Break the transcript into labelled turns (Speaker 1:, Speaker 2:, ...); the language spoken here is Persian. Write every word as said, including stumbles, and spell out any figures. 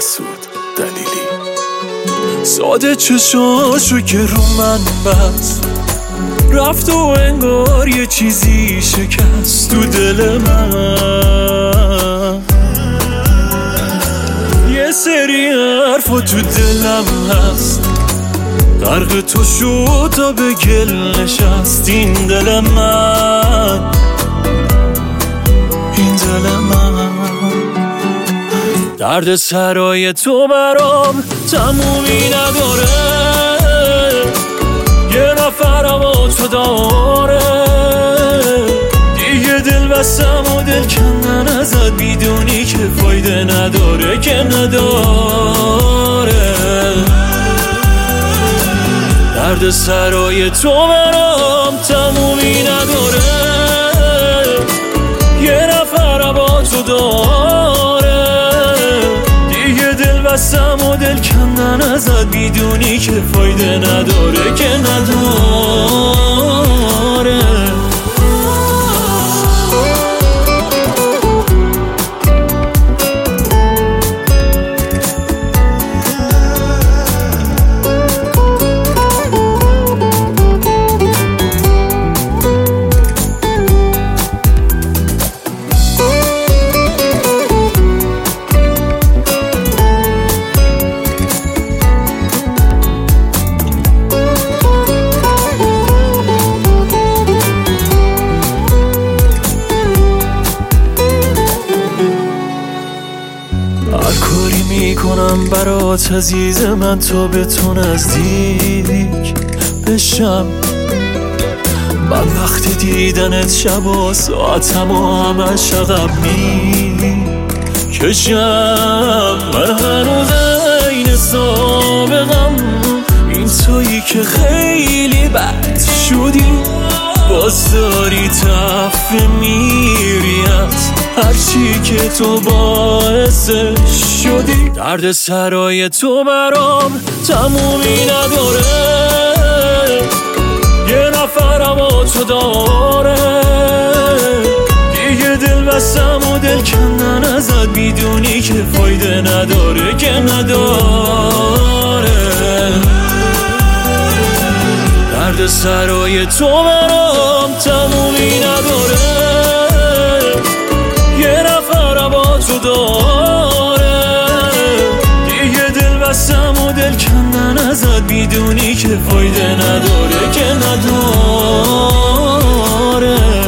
Speaker 1: مسعود دلیلی. ساده چشاشو که رو من بست، رفت و انگار یه چیزی شکست تو دل من. یه سری حرف و تو دلم هست، غرق تو شد تا به گل نشست این دل من، این دل من. درد سرای تو برام تمومی نداره، یه نفرم و تو داره. دیگه دل بستم و دل کندن ازت میدونی که فایده نداره، که نداره. درد سرای تو برام تمومی نداره، یه نفرم با تو داره. دیگه دل بستم و دل کندن ازت میدونی که فایده نداره، که نداره. هر کاری میکنم برات عزیز من تا به تو نزدیک بشم. من وقتی دیدنت شب و ساعتم و همش عقب میکشم. من هنوز عین سابقم، این تویی که خیلی بد شدی، باز داری تفه میریت هرچی که تو باعثش شدی. درد سرای تو برام تمومی نداره، یه نفرم و تو داره. دیگه دل بستم و دل کندن ازت میدونی که فایده نداره، که نداره. درد سرای تو برام تمومی نداره، یه نفرم با تو داره. دیگه دل بستم و دل کندن ازت میدونی که فایده نداره، که نداره.